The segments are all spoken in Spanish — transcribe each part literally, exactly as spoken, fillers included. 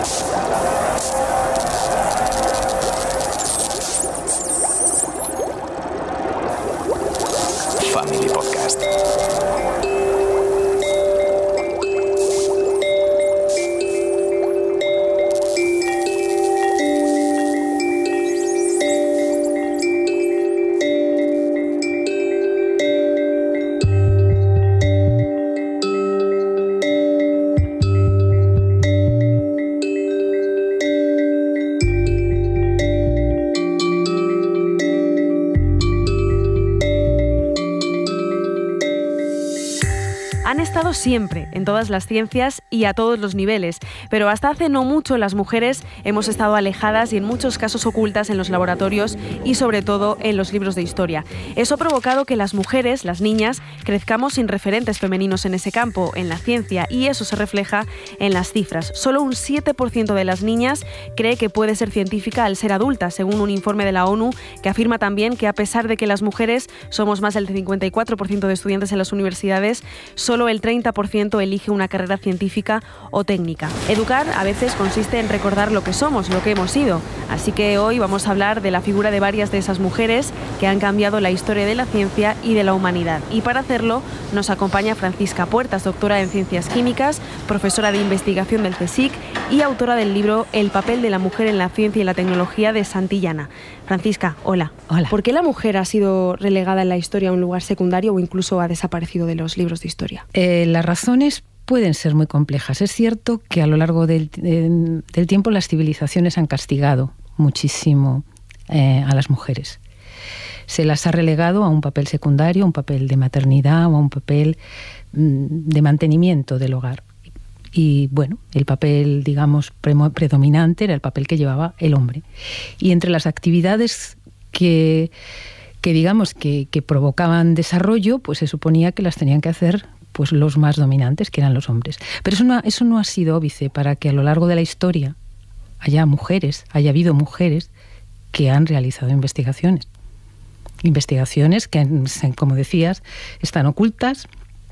Family Podcast. Han estado siempre en todas las ciencias y a todos los niveles, pero hasta hace no mucho las mujeres hemos estado alejadas y en muchos casos ocultas en los laboratorios y sobre todo en los libros de historia. Eso ha provocado que las mujeres, las niñas, crezcamos sin referentes femeninos en ese campo, en la ciencia, y eso se refleja en las cifras. Solo un siete por ciento de las niñas cree que puede ser científica al ser adulta, según un informe de la ONU que afirma también que a pesar de que las mujeres somos más del cincuenta y cuatro por ciento de estudiantes en las universidades, solo el treinta por ciento elige una carrera científica o técnica. Educar a veces consiste en recordar lo que somos, lo que hemos sido. Así que hoy vamos a hablar de la figura de varias de esas mujeres que han cambiado la historia de la ciencia y de la humanidad. Y para hacerlo nos acompaña Francisca Puertas, doctora en Ciencias Químicas, profesora de investigación del CSIC y autora del libro El papel de la mujer en la ciencia y la tecnología de Santillana. Francisca, hola. Hola. ¿Por qué la mujer ha sido relegada en la historia a un lugar secundario o incluso ha desaparecido de los libros de historia? Eh, las razones pueden ser muy complejas. Es cierto que a lo largo del, de, del tiempo las civilizaciones han castigado muchísimo eh, a las mujeres. Se las ha relegado a un papel secundario, a un papel de maternidad o a un papel mm, de mantenimiento del hogar. Y bueno, el papel, digamos, pre- predominante era el papel que llevaba el hombre. Y entre las actividades que, que digamos, que, que provocaban desarrollo, pues se suponía que las tenían que hacer pues los más dominantes, que eran los hombres. Pero eso no, eso no ha sido óbice para que a lo largo de la historia haya mujeres, haya habido mujeres que han realizado investigaciones. Investigaciones que, como decías, están ocultas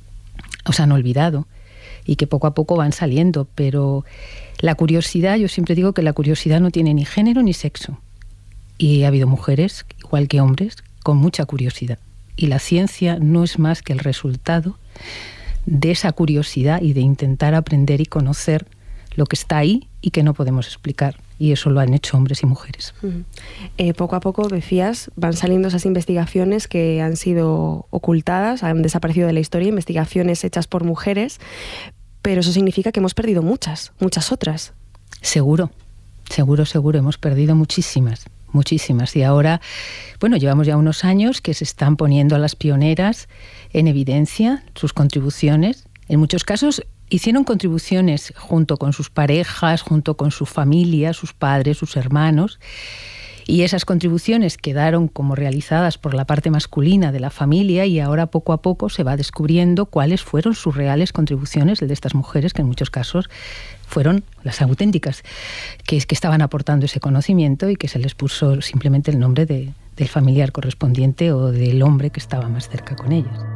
o se han olvidado y que poco a poco van saliendo. Pero la curiosidad, yo siempre digo que la curiosidad no tiene ni género ni sexo. Y ha habido mujeres, igual que hombres, con mucha curiosidad. Y la ciencia no es más que el resultado de esa curiosidad y de intentar aprender y conocer lo que está ahí y que no podemos explicar. Y eso lo han hecho hombres y mujeres. Uh-huh. Eh, poco a poco, decías, van saliendo esas investigaciones que han sido ocultadas, han desaparecido de la historia, investigaciones hechas por mujeres, pero eso significa que hemos perdido muchas, muchas otras. Seguro, seguro, seguro, hemos perdido muchísimas. Muchísimas. Y ahora, bueno, llevamos ya unos años que se están poniendo a las pioneras en evidencia sus contribuciones. En muchos casos hicieron contribuciones junto con sus parejas, junto con su familia, sus padres, sus hermanos. Y esas contribuciones quedaron como realizadas por la parte masculina de la familia y ahora poco a poco se va descubriendo cuáles fueron sus reales contribuciones de estas mujeres, que en muchos casos fueron las auténticas, que, que estaban aportando ese conocimiento y que se les puso simplemente el nombre de, del familiar correspondiente o del hombre que estaba más cerca con ellas.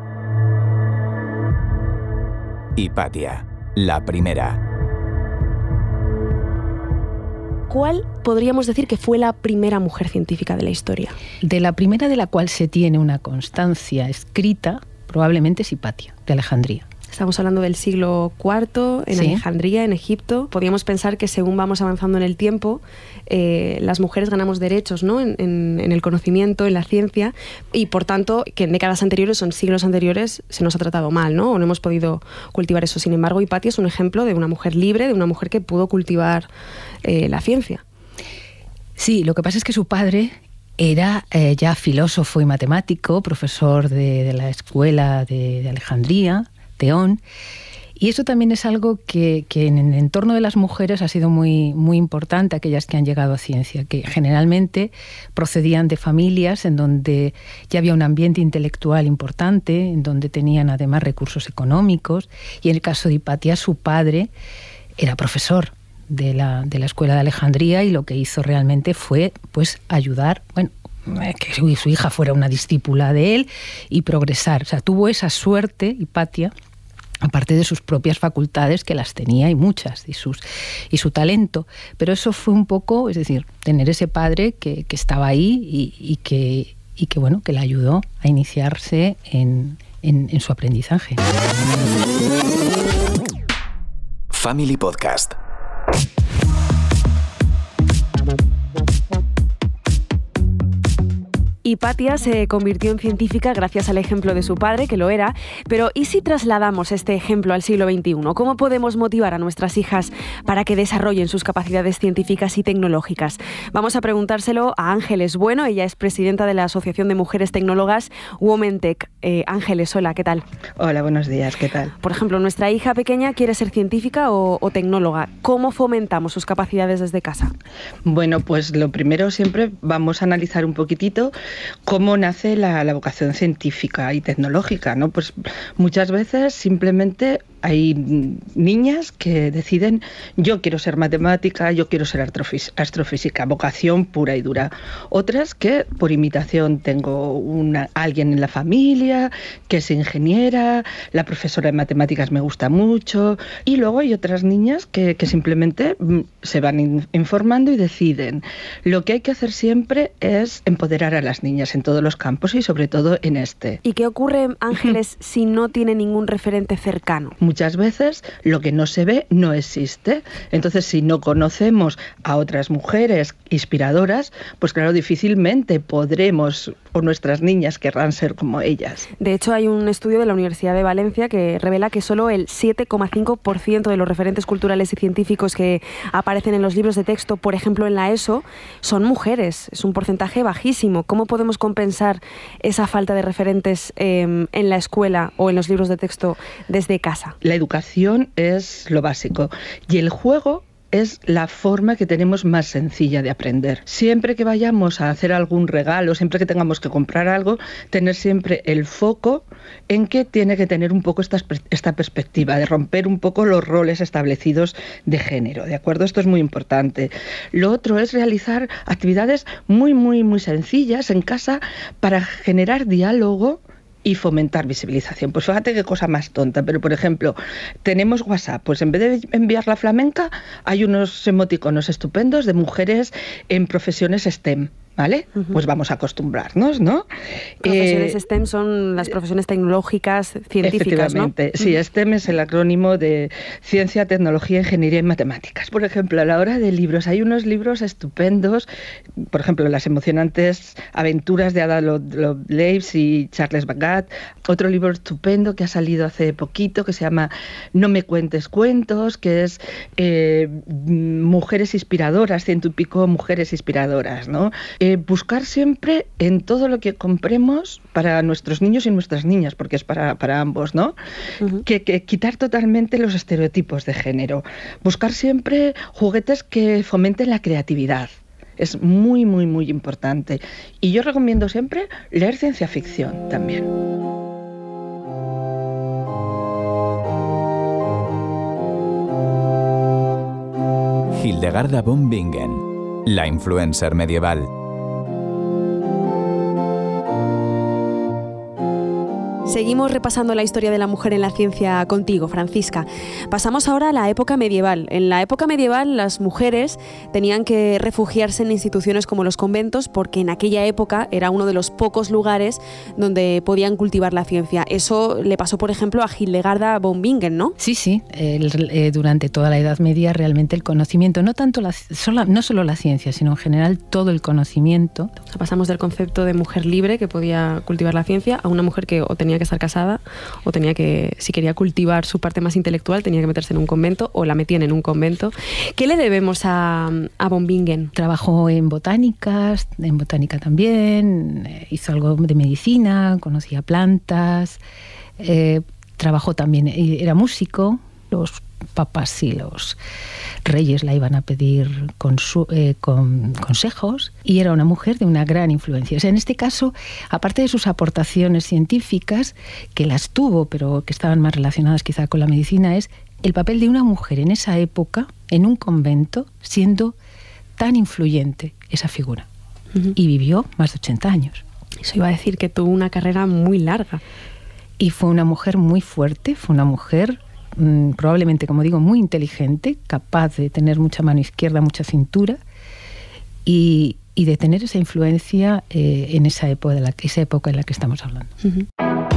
Hipatia, la primera. ¿Cuál podríamos decir que fue la primera mujer científica de la historia? De la primera de la cual se tiene una constancia escrita, probablemente es Hipatia, de Alejandría. Estamos hablando del siglo cuarto, en sí. Alejandría, en Egipto. Podríamos pensar que según vamos avanzando en el tiempo, eh, las mujeres ganamos derechos, ¿no? en, en, en el conocimiento, en la ciencia, y por tanto, que en décadas anteriores o en siglos anteriores se nos ha tratado mal, ¿no? O no hemos podido cultivar eso. Sin embargo, Hipatia es un ejemplo de una mujer libre, de una mujer que pudo cultivar eh, la ciencia. Sí, lo que pasa es que su padre era eh, ya filósofo y matemático, profesor de, de la escuela de, de Alejandría, Teón, y eso también es algo que, que en el entorno de las mujeres ha sido muy, muy importante, aquellas que han llegado a ciencia, que generalmente procedían de familias en donde ya había un ambiente intelectual importante, en donde tenían además recursos económicos, y en el caso de Hipatia, su padre era profesor de la, de la escuela de Alejandría y lo que hizo realmente fue pues ayudar, bueno, que su, su hija fuera una discípula de él y progresar. O sea, tuvo esa suerte, Hipatia, aparte de sus propias facultades, que las tenía y muchas, y, sus, y su talento. Pero eso fue un poco, es decir, tener ese padre que, que estaba ahí y, y, que, y que, bueno, que le ayudó a iniciarse en, en, en su aprendizaje. Family Podcast. Hipatia se convirtió en científica gracias al ejemplo de su padre, que lo era, pero ¿y si trasladamos este ejemplo al siglo veintiuno? ¿Cómo podemos motivar a nuestras hijas para que desarrollen sus capacidades científicas y tecnológicas? Vamos a preguntárselo a Ángeles Bueno, ella es presidenta de la Asociación de Mujeres Tecnólogas WomenTech. Eh, Ángeles, hola, ¿qué tal? Hola, buenos días, ¿qué tal? Por ejemplo, nuestra hija pequeña quiere ser científica o, o tecnóloga. ¿Cómo fomentamos sus capacidades desde casa? Bueno, pues lo primero siempre vamos a analizar un poquitito cómo nace la, la vocación científica y tecnológica, ¿no? Pues muchas veces simplemente hay niñas que deciden, yo quiero ser matemática, yo quiero ser astrofísica, vocación pura y dura. Otras que por imitación tengo una, alguien en la familia que es ingeniera, la profesora de matemáticas me gusta mucho, y luego hay otras niñas que, que simplemente se van in, informando y deciden. Lo que hay que hacer siempre es empoderar a las niñas en todos los campos y sobre todo en este. ¿Y qué ocurre, Ángeles, si no tiene ningún referente cercano? Muchas veces lo que no se ve no existe. Entonces, si no conocemos a otras mujeres inspiradoras, pues claro, difícilmente podremos, o nuestras niñas querrán ser como ellas. De hecho, hay un estudio de la Universidad de Valencia que revela que solo el siete coma cinco por ciento de los referentes culturales y científicos que aparecen en los libros de texto, por ejemplo en la ESO, son mujeres. Es un porcentaje bajísimo. ¿Cómo podemos compensar esa falta de referentes eh, en la escuela o en los libros de texto desde casa? La educación es lo básico y el juego es la forma que tenemos más sencilla de aprender. Siempre que vayamos a hacer algún regalo, siempre que tengamos que comprar algo, tener siempre el foco en que tiene que tener un poco esta, esta perspectiva, de romper un poco los roles establecidos de género, ¿de acuerdo? Esto es muy importante. Lo otro es realizar actividades muy, muy, muy sencillas en casa para generar diálogo y fomentar visibilización. Pues fíjate qué cosa más tonta, pero por ejemplo, tenemos WhatsApp, pues en vez de enviar la flamenca, hay unos emoticonos estupendos de mujeres en profesiones STEM. ¿Vale? Uh-huh. Pues vamos a acostumbrarnos, ¿no? Profesiones eh, STEM son las profesiones tecnológicas, científicas, efectivamente, ¿no? Sí, STEM es el acrónimo de Ciencia, Tecnología, Ingeniería y Matemáticas. Por ejemplo, a la hora de libros, hay unos libros estupendos, por ejemplo, las emocionantes aventuras de Ada Lovelace y Charles Bagot, otro libro estupendo que ha salido hace poquito, que se llama No me cuentes cuentos, que es eh, mujeres inspiradoras, ciento y pico mujeres inspiradoras, ¿no? Eh, buscar siempre en todo lo que compremos para nuestros niños y nuestras niñas, porque es para, para ambos, ¿no? Uh-huh. Que, que quitar totalmente los estereotipos de género. Buscar siempre juguetes que fomenten la creatividad. Es muy, muy, muy importante. Y yo recomiendo siempre leer ciencia ficción también. Hildegarda von Bingen, la influencer medieval. Seguimos repasando la historia de la mujer en la ciencia contigo, Francisca. Pasamos ahora a la época medieval. En la época medieval las mujeres tenían que refugiarse en instituciones como los conventos porque en aquella época era uno de los pocos lugares donde podían cultivar la ciencia. Eso le pasó, por ejemplo, a Hildegarda von Bingen, ¿no? Sí, sí. El, eh, durante toda la Edad Media realmente el conocimiento, no tanto la, sola, no solo la ciencia, sino en general todo el conocimiento. O sea, pasamos del concepto de mujer libre que podía cultivar la ciencia a una mujer que o tenía que estar casada o tenía que, si quería cultivar su parte más intelectual, tenía que meterse en un convento o la metían en un convento. ¿Qué le debemos a, a von Bingen? Trabajó en botánicas, en botánica también, hizo algo de medicina, conocía plantas, eh, trabajó también, era músico. Los papas y los reyes la iban a pedir consu- eh, con consejos y era una mujer de una gran influencia. O sea, en este caso, aparte de sus aportaciones científicas, que las tuvo, pero que estaban más relacionadas quizá con la medicina, es el papel de una mujer en esa época, en un convento, siendo tan influyente esa figura. Uh-huh. Y vivió más de ochenta años. Eso iba a decir que tuvo una carrera muy larga. Y fue una mujer muy fuerte, fue una mujer mmm, probablemente, como digo, muy inteligente, capaz de tener mucha mano izquierda, mucha cintura y, y de tener esa influencia eh, en esa época, de la, esa época en la que estamos hablando. Uh-huh.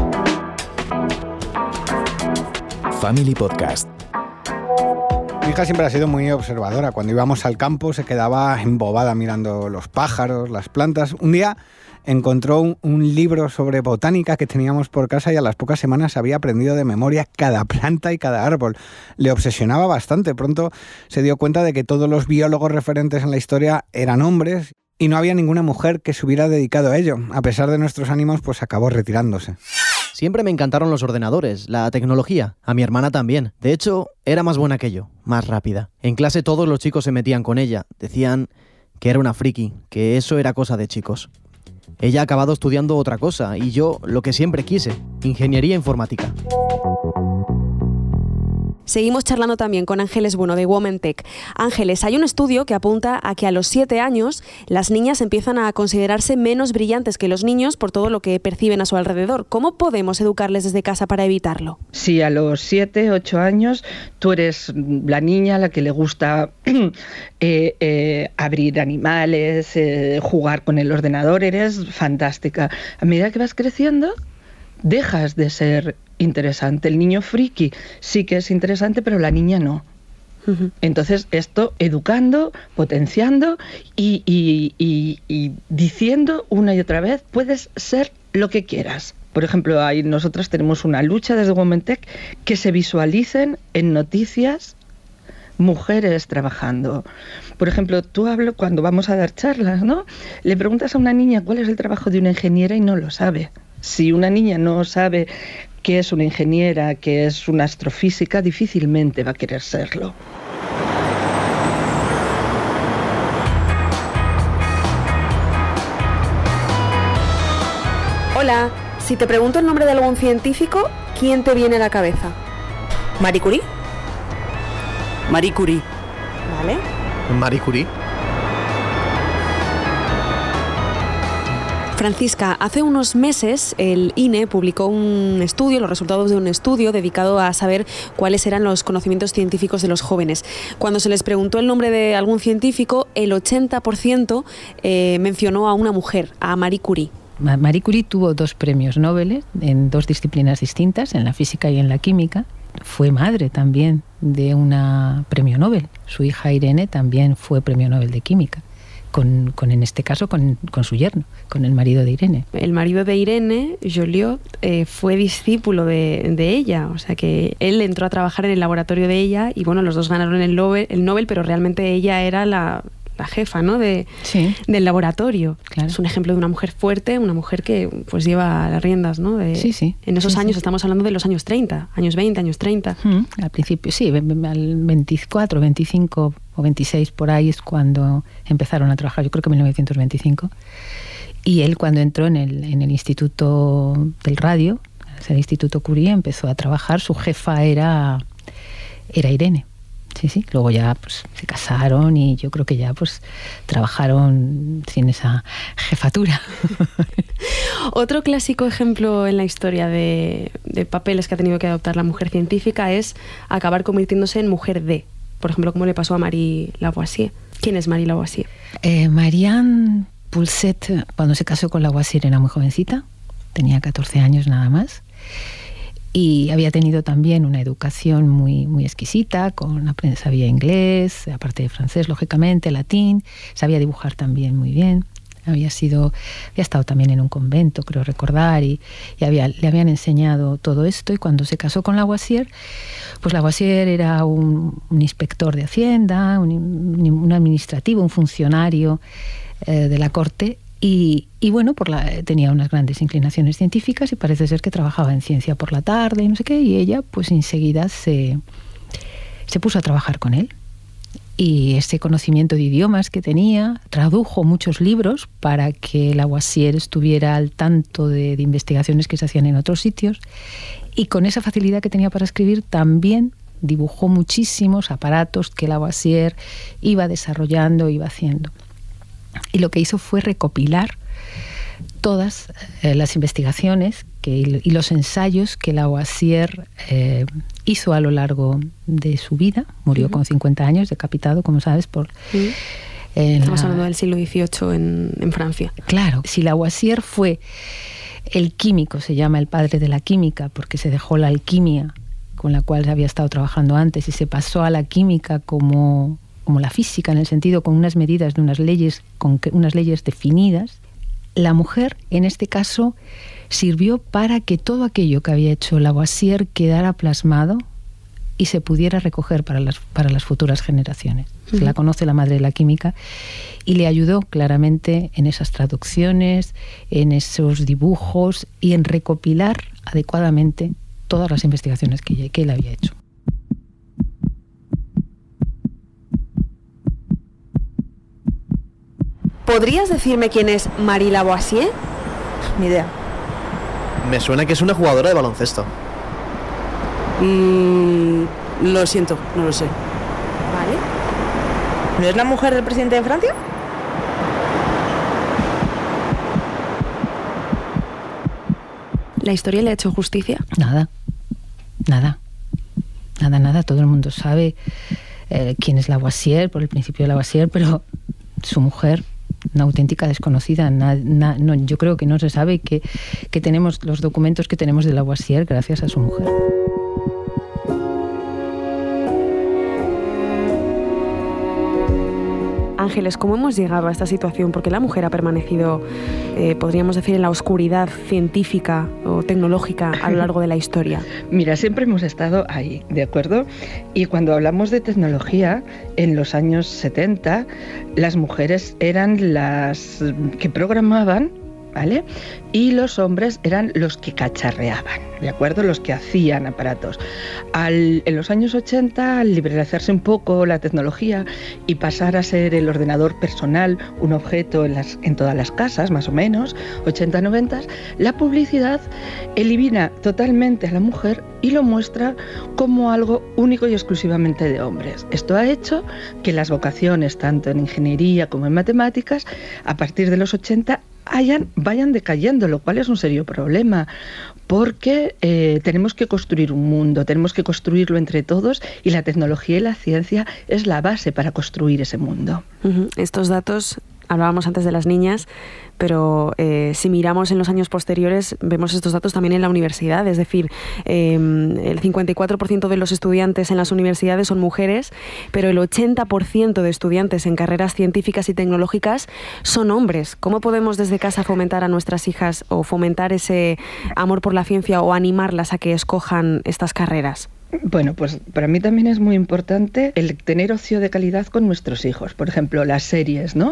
Family Podcast. Mi hija siempre ha sido muy observadora. Cuando íbamos al campo se quedaba embobada mirando los pájaros, las plantas. Un día encontró un, un libro sobre botánica que teníamos por casa y a las pocas semanas había aprendido de memoria cada planta y cada árbol. Le obsesionaba bastante. Pronto se dio cuenta de que todos los biólogos referentes en la historia eran hombres y no había ninguna mujer que se hubiera dedicado a ello. A pesar de nuestros ánimos, pues acabó retirándose. Siempre me encantaron los ordenadores, la tecnología. A mi hermana también. De hecho, era más buena que yo, más rápida. En clase todos los chicos se metían con ella. Decían que era una friki, que eso era cosa de chicos. Ella ha acabado estudiando otra cosa y yo lo que siempre quise, ingeniería informática. Seguimos charlando también con Ángeles Bueno de Women Tech. Ángeles, hay un estudio que apunta a que a los siete años las niñas empiezan a considerarse menos brillantes que los niños por todo lo que perciben a su alrededor. ¿Cómo podemos educarles desde casa para evitarlo? Si a los siete, ocho años tú eres la niña a la que le gusta eh, eh, abrir animales, eh, jugar con el ordenador, eres fantástica. A medida que vas creciendo, dejas de ser interesante. El niño friki sí que es interesante, pero la niña no. Uh-huh. Entonces, esto educando, potenciando y, y, y, y diciendo una y otra vez, puedes ser lo que quieras. Por ejemplo, ahí nosotras tenemos una lucha desde Women Tech que se visualicen en noticias mujeres trabajando. Por ejemplo, tú hablo cuando vamos a dar charlas, ¿no? Le preguntas a una niña cuál es el trabajo de una ingeniera y no lo sabe. Si una niña no sabe qué es una ingeniera, qué es una astrofísica, difícilmente va a querer serlo. Hola, si te pregunto el nombre de algún científico, ¿quién te viene a la cabeza? ¿Marie Curie? Marie Curie. Vale. Marie Curie. Francisca, hace unos meses el I N E publicó un estudio, los resultados de un estudio dedicado a saber cuáles eran los conocimientos científicos de los jóvenes. Cuando se les preguntó el nombre de algún científico, el ochenta por ciento eh, mencionó a una mujer, a Marie Curie. Marie Curie tuvo dos premios Nobel en dos disciplinas distintas, en la física y en la química. Fue madre también de un premio Nobel. Su hija Irene también fue premio Nobel de química. Con, con en este caso con, con su yerno, con el marido de Irene. El marido de Irene, Joliot, eh, fue discípulo de, de ella, o sea que él entró a trabajar en el laboratorio de ella y bueno, los dos ganaron el Nobel, el Nobel pero realmente ella era la, la jefa, ¿no? de, sí. del laboratorio. Claro. Es un ejemplo de una mujer fuerte, una mujer que pues lleva las riendas, ¿no? De, sí, sí. En esos sí, años, sí. estamos hablando de los años treinta, años veinte, años treinta. Mm, al principio, sí, al veinticuatro, veinticinco o veintiséis por ahí es cuando empezaron a trabajar, yo creo que en mil novecientos veinticinco. Y él cuando entró en el, en el Instituto del Radio, el Instituto Curie, empezó a trabajar, su jefa era, era Irene. Sí, sí. Luego ya pues, se casaron y yo creo que ya pues trabajaron sin esa jefatura. Otro clásico ejemplo en la historia de, de papeles que ha tenido que adoptar la mujer científica es acabar convirtiéndose en mujer de. Por ejemplo, como le pasó a Marie Lavoisier. ¿Quién es Marie Lavoisier? Eh, Marianne Poulset, cuando se casó con Lavoisier, era muy jovencita, tenía catorce años nada más. Y había tenido también una educación muy, muy exquisita, con, sabía inglés, aparte de francés, lógicamente, latín, sabía dibujar también muy bien. Había sido, había estado también en un convento, creo recordar, y, y había, le habían enseñado todo esto. Y cuando se casó con Lavoisier, pues Lavoisier era un, un inspector de Hacienda, un, un administrativo, un funcionario eh, de la corte. Y, y bueno, por la, tenía unas grandes inclinaciones científicas y parece ser que trabajaba en ciencia por la tarde y no sé qué, y ella pues enseguida se, se puso a trabajar con él. Y ese conocimiento de idiomas que tenía, tradujo muchos libros para que Lavoisier estuviera al tanto de, de investigaciones que se hacían en otros sitios, y con esa facilidad que tenía para escribir también dibujó muchísimos aparatos que Lavoisier iba desarrollando, iba haciendo. Y lo que hizo fue recopilar todas eh, las investigaciones que, y los ensayos que Lavoisier eh, hizo a lo largo de su vida. Murió uh-huh. con cincuenta años, decapitado, como sabes, por... Uh-huh. Estamos la... hablando del siglo dieciocho en, en Francia. Claro, si Lavoisier fue el químico, se llama el padre de la química, porque se dejó la alquimia con la cual había estado trabajando antes y se pasó a la química como, como la física, en el sentido con unas medidas de unas leyes, con unas leyes definidas. La mujer, en este caso, sirvió para que todo aquello que había hecho Lavoisier quedara plasmado y se pudiera recoger para las, para las futuras generaciones. Uh-huh. La conoce la madre de la química y le ayudó claramente en esas traducciones, en esos dibujos y en recopilar adecuadamente todas las investigaciones que, que él había hecho. ¿Podrías decirme quién es Marie Lavoisier? Ni idea. Me suena que es una jugadora de baloncesto. Mm, lo siento, no lo sé. Vale. ¿No es la mujer del presidente de Francia? ¿La historia le ha hecho justicia? Nada, nada, nada, nada. Todo el mundo sabe eh, quién es Lavoisier, por el principio de Lavoisier, pero su mujer, una auténtica desconocida. Na, na, no, yo creo que no se sabe que, que tenemos los documentos que tenemos de Lavoisier gracias a su mujer. Ángeles, ¿cómo hemos llegado a esta situación? ¿Por qué la mujer ha permanecido, eh, podríamos decir, en la oscuridad científica o tecnológica a lo largo de la historia? Mira, siempre hemos estado ahí, ¿de acuerdo? Y cuando hablamos de tecnología, en los años setenta, las mujeres eran las que programaban, ¿vale? Y los hombres eran los que cacharreaban, ¿de acuerdo? Los que hacían aparatos. Al, en los años ochenta, al liberalizarse un poco la tecnología y pasar a ser el ordenador personal un objeto en, las, en todas las casas, más o menos, ochenta noventa, la publicidad elimina totalmente a la mujer y lo muestra como algo único y exclusivamente de hombres. Esto ha hecho que las vocaciones, tanto en ingeniería como en matemáticas, a partir de los ochenta, Hayan, vayan decayendo, lo cual es un serio problema, porque eh, tenemos que construir un mundo, tenemos que construirlo entre todos y la tecnología y la ciencia es la base para construir ese mundo. Uh-huh. Estos datos, hablábamos antes de las niñas, pero eh, si miramos en los años posteriores, vemos estos datos también en la universidad, es decir, eh, el cincuenta y cuatro por ciento de los estudiantes en las universidades son mujeres, pero el ochenta por ciento de estudiantes en carreras científicas y tecnológicas son hombres. ¿Cómo podemos desde casa fomentar a nuestras hijas o fomentar ese amor por la ciencia o animarlas a que escojan estas carreras? Bueno, pues para mí también es muy importante el tener ocio de calidad con nuestros hijos. Por ejemplo, las series, ¿no?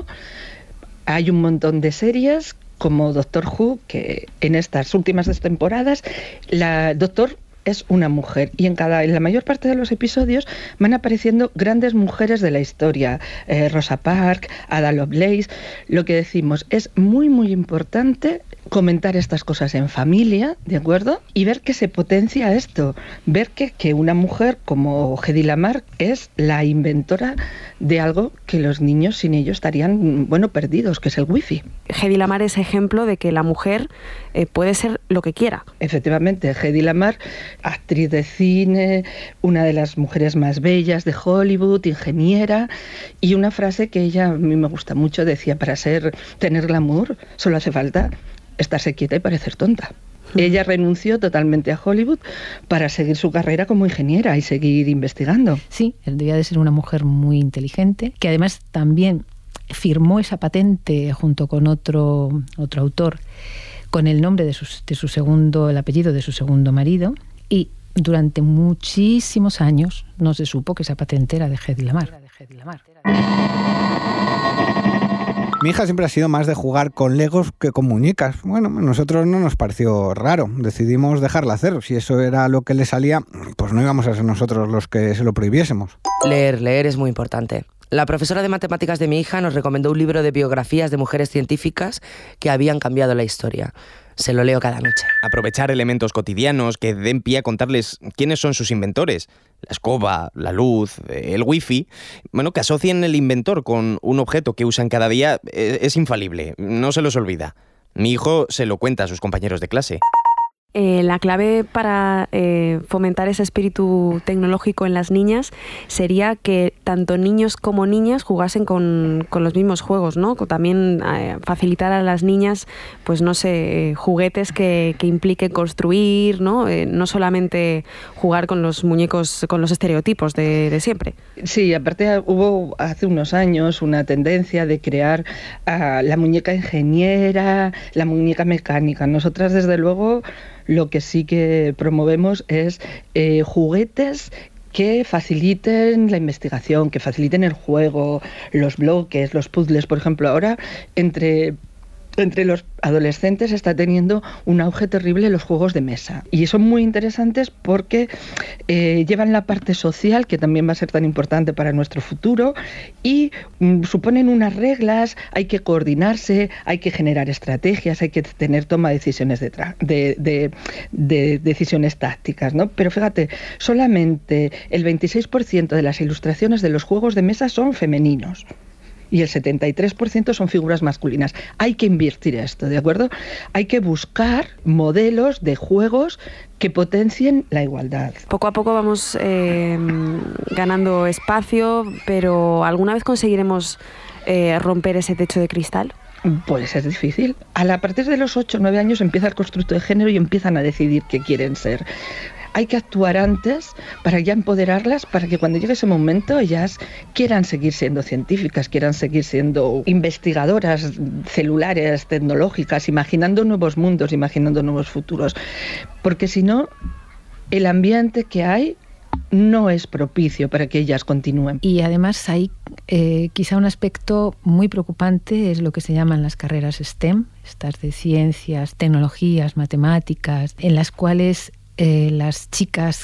Hay un montón de series como Doctor Who, que en estas últimas dos temporadas, la Doctor es una mujer y en cada en la mayor parte de los episodios van apareciendo grandes mujeres de la historia, eh, Rosa Parks, Ada Lovelace. Lo que decimos es muy muy importante comentar estas cosas en familia, ¿de acuerdo? Y ver que se potencia esto, ver que, que una mujer como Hedy Lamarr es la inventora de algo que los niños sin ello estarían, bueno, perdidos, que es el wifi. Hedy Lamarr es ejemplo de que la mujer eh, puede ser lo que quiera. Efectivamente, Hedy Lamarr, actriz de cine, una de las mujeres más bellas de Hollywood, ingeniera, y una frase que ella, a mí me gusta mucho, decía, para ser, tener glamour, solo hace falta estarse quieta y parecer tonta. Mm. Ella renunció totalmente a Hollywood para seguir su carrera como ingeniera y seguir investigando. Sí, él debía de ser una mujer muy inteligente, que además también firmó esa patente junto con otro, otro autor, con el nombre de su, de su segundo, el apellido de su segundo marido, y durante muchísimos años no se supo que esa patente era de Hedy Lamarr. Mi hija siempre ha sido más de jugar con Legos que con muñecas. Bueno, a nosotros no nos pareció raro. Decidimos dejarla hacer. Si eso era lo que le salía, pues no íbamos a ser nosotros los que se lo prohibiésemos. Leer, leer es muy importante. La profesora de matemáticas de mi hija nos recomendó un libro de biografías de mujeres científicas que habían cambiado la historia. Se lo leo cada noche. Aprovechar elementos cotidianos que den pie a contarles quiénes son sus inventores. La escoba, la luz, el wifi. Bueno, que asocien el inventor con un objeto que usan cada día es infalible. No se los olvida. Mi hijo se lo cuenta a sus compañeros de clase. Eh, la clave para eh, fomentar ese espíritu tecnológico en las niñas sería que tanto niños como niñas jugasen con, con los mismos juegos, ¿no? También eh, facilitar a las niñas, pues no sé, eh, juguetes que, que impliquen construir, ¿no? Eh, no solamente jugar con los muñecos, con los estereotipos de, de siempre. Sí, aparte hubo hace unos años una tendencia de crear uh, la muñeca ingeniera, la muñeca mecánica. Nosotras, desde luego, lo que sí que promovemos es eh, juguetes que faciliten la investigación, que faciliten el juego, los bloques, los puzzles. Por ejemplo, ahora entre... Entre los adolescentes está teniendo un auge terrible los juegos de mesa. Y son muy interesantes porque eh, llevan la parte social, que también va a ser tan importante para nuestro futuro, y mm, suponen unas reglas, hay que coordinarse, hay que generar estrategias, hay que tener toma de decisiones, de, de, de, de decisiones tácticas, ¿no? Pero fíjate, solamente el veintiséis por ciento de las ilustraciones de los juegos de mesa son femeninos. Y el setenta y tres por ciento son figuras masculinas. Hay que invertir esto, ¿de acuerdo? Hay que buscar modelos de juegos que potencien la igualdad. Poco a poco vamos eh, ganando espacio, pero ¿alguna vez conseguiremos eh, romper ese techo de cristal? Pues es difícil. A, la, a partir de los ocho o nueve años empieza el constructo de género y empiezan a decidir qué quieren ser. Hay que actuar antes para ya empoderarlas, para que cuando llegue ese momento ellas quieran seguir siendo científicas, quieran seguir siendo investigadoras celulares, tecnológicas, imaginando nuevos mundos, imaginando nuevos futuros. Porque si no, el ambiente que hay no es propicio para que ellas continúen. Y además hay eh, quizá un aspecto muy preocupante, es lo que se llaman las carreras STEM, estas de ciencias, tecnologías, matemáticas, en las cuales Eh, las chicas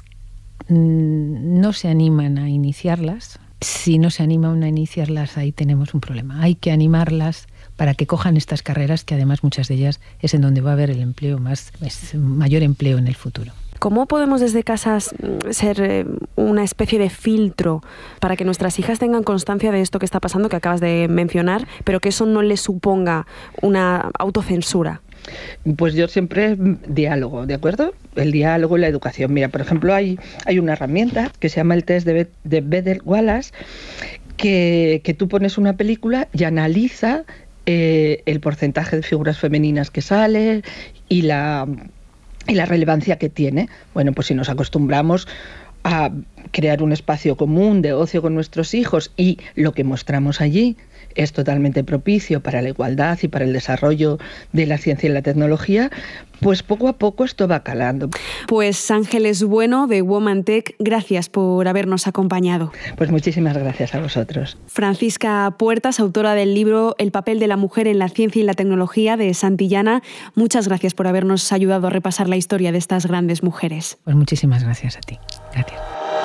mm, no se animan a iniciarlas. Si no se animan a iniciarlas, ahí tenemos un problema. Hay que animarlas para que cojan estas carreras, que además muchas de ellas es en donde va a haber el empleo más, es mayor empleo en el futuro. ¿Cómo podemos desde casas ser una especie de filtro para que nuestras hijas tengan constancia de esto que está pasando, que acabas de mencionar, pero que eso no les suponga una autocensura? Pues yo siempre diálogo, ¿de acuerdo? El diálogo y la educación. Mira, por ejemplo, hay, hay una herramienta que se llama el test de, de Bedel-Wallace, que, que tú pones una película y analiza eh, el porcentaje de figuras femeninas que sale y la, y la relevancia que tiene. Bueno, pues si nos acostumbramos a crear un espacio común de ocio con nuestros hijos y lo que mostramos allí es totalmente propicio para la igualdad y para el desarrollo de la ciencia y la tecnología, pues poco a poco esto va calando. Pues Ángeles Bueno, de Woman Tech, gracias por habernos acompañado. Pues muchísimas gracias a vosotros. Francisca Puertas, autora del libro El papel de la mujer en la ciencia y la tecnología, de Santillana, muchas gracias por habernos ayudado a repasar la historia de estas grandes mujeres. Pues muchísimas gracias a ti. Gracias.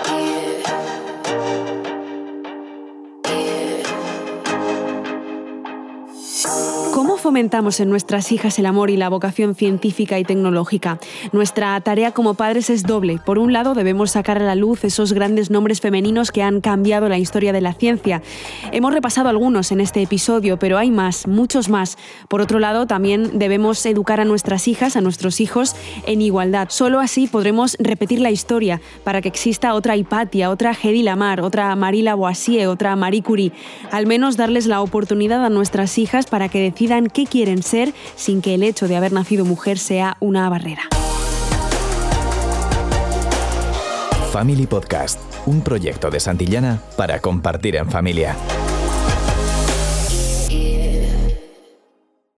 ¿Cómo fomentamos en nuestras hijas el amor y la vocación científica y tecnológica? Nuestra tarea como padres es doble. Por un lado, debemos sacar a la luz esos grandes nombres femeninos que han cambiado la historia de la ciencia. Hemos repasado algunos en este episodio, pero hay más, muchos más. Por otro lado, también debemos educar a nuestras hijas, a nuestros hijos, en igualdad. Solo así podremos repetir la historia para que exista otra Hipatia, otra Hedy Lamarr, otra Marie Lavoisier, otra Marie Curie. Al menos darles la oportunidad a nuestras hijas para que decidan qué quieren ser sin que el hecho de haber nacido mujer sea una barrera. Family Podcast, un proyecto de Santillana para compartir en familia.